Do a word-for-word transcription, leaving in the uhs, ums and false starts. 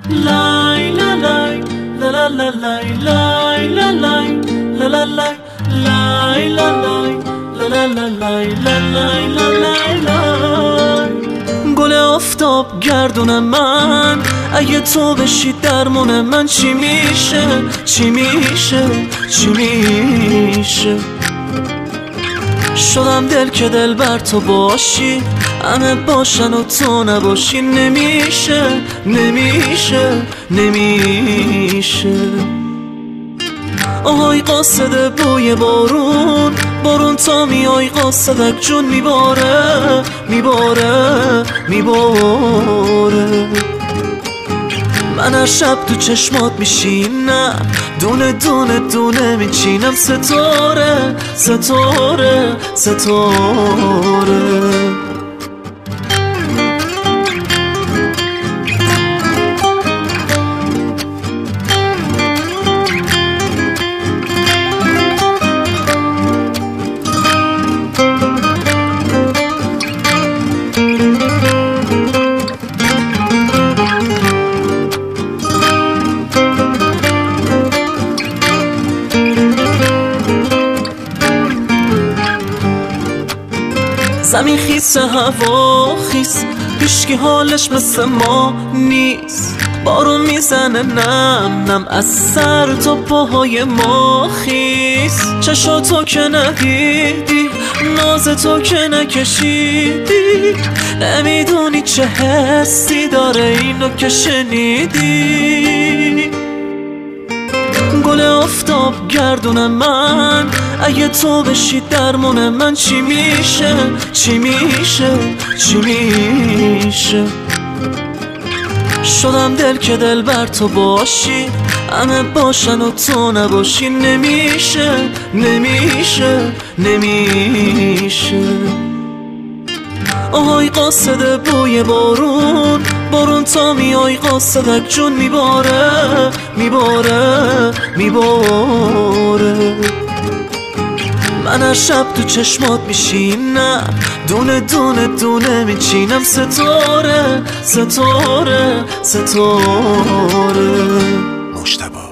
لای لای لای لای لای لای لای لای لای لای لای لای. گل آفتاب گردون من، اگه تو بشی درمون من چی میشه چی میشه چی میشه؟ شدم دل که دل بر تو باشی، همه باشن و تو نباشی. نمیشه نمیشه نمیشه. آهای قاصد بوی بارون، بارون تا میای قاصدک جون میباره میباره میباره. من هر شب تو چشمات میشینم، دونه دونه دونه میچینم. ستاره ستاره ستاره. زمین خیس هوا خیس، هیچکی حالش مثل ما نیست. بارون میزنه نم نم از سر تا پاهای ما خیس. چشاتو که ندیدی، ناز تو که نکشیدی، نمیدونی چه حسی داره اینو که شنیدی. گل آفتاب گردون من، اگه تو بشی درمون من چی میشه چی میشه چی میشه؟ شدم دل که دل بر تو باشی، همه باشن و تو نباشی. نمیشه نمیشه نمیشه. آهای قاصد بوی بارون، بارون تا میای قاصدک جون میباره میباره میباره. من هر شب تو چشمات میشینم، دونه دونه دونه میچینم. ستاره ستاره ستاره. مجتبی